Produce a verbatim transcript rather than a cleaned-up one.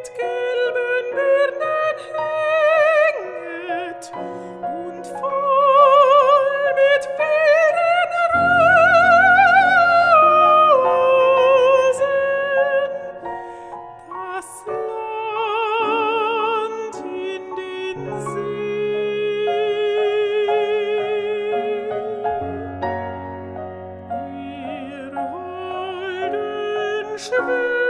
mit gelben Birnen hänget und voll mit wilden Rosen das Land in den See. Ihr holden Schwestern